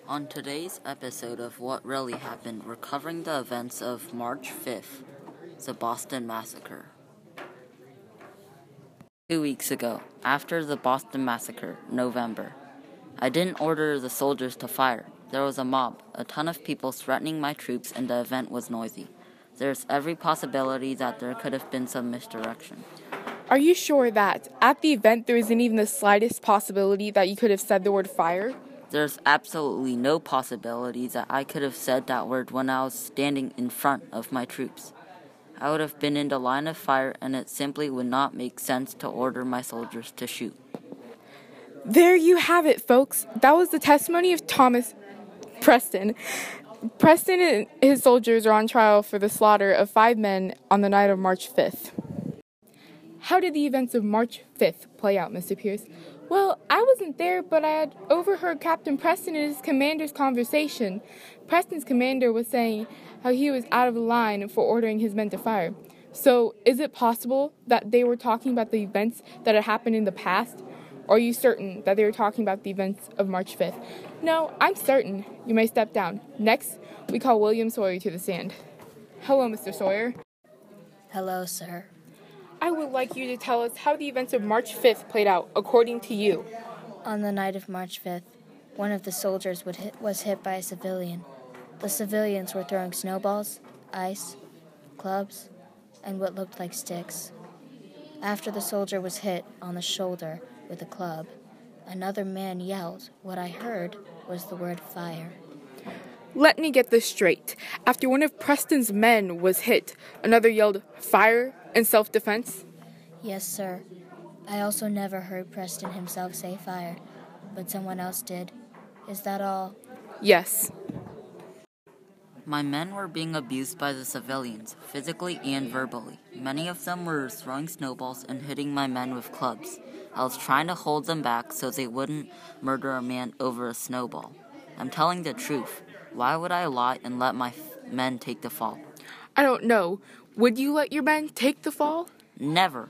On today's episode of What Really Happened, we're covering the events of March 5th, the Boston Massacre. 2 weeks ago, after the Boston Massacre, November, I didn't order the soldiers to fire. There was a mob, a ton of people threatening my troops, and the event was noisy. There's every possibility that there could have been some misdirection. Are you sure that, at the event, there isn't even the slightest possibility that you could have said the word fire? There's absolutely no possibility that I could have said that word when I was standing in front of my troops. I would have been in the line of fire, and it simply would not make sense to order my soldiers to shoot. There you have it, folks. That was the testimony of Thomas Preston. Preston and his soldiers are on trial for the slaughter of 5 men on the night of March 5th. How did the events of March 5th play out, Mr. Pierce? Well, I wasn't there, but I had overheard Captain Preston and his commander's conversation. Preston's commander was saying how he was out of line for ordering his men to fire. So, is it possible that they were talking about the events that had happened in the past? Or are you certain that they were talking about the events of March 5th? No, I'm certain. You may step down. Next, we call William Sawyer to the stand. Hello, Mr. Sawyer. Hello, sir. I would like you to tell us how the events of March 5th played out, according to you. On the night of March 5th, one of the soldiers was hit by a civilian. The civilians were throwing snowballs, ice, clubs, and what looked like sticks. After the soldier was hit on the shoulder with a club, another man yelled. What I heard was the word fire. Let me get this straight. After one of Preston's men was hit, another yelled fire in self-defense? Yes, sir. I also never heard Preston himself say fire, but someone else did. Is that all? Yes. My men were being abused by the civilians, physically and verbally. Many of them were throwing snowballs and hitting my men with clubs. I was trying to hold them back so they wouldn't murder a man over a snowball. I'm telling the truth. Why would I lie and let my men take the fall? I don't know. Would you let your men take the fall? Never.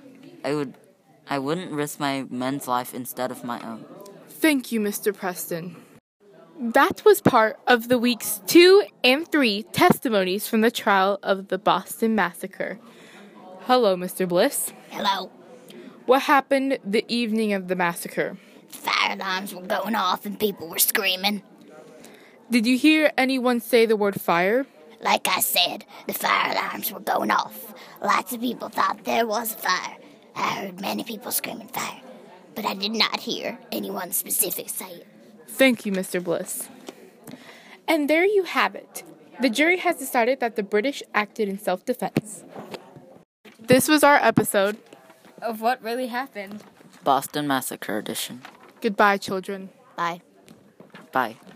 I wouldn't risk my men's life instead of my own. Thank you, Mr. Preston. That was part of the weeks 2 and 3 testimonies from the trial of the Boston Massacre. Hello, Mr. Bliss. Hello. What happened the evening of the massacre? Fire alarms were going off and people were screaming. Did you hear anyone say the word fire? Like I said, the fire alarms were going off. Lots of people thought there was a fire. I heard many people screaming fire, but I did not hear anyone specific say it. Thank you, Mr. Bliss. And there you have it. The jury has decided that the British acted in self-defense. This was our episode of What Really Happened. Boston Massacre Edition. Goodbye, children. Bye. Bye.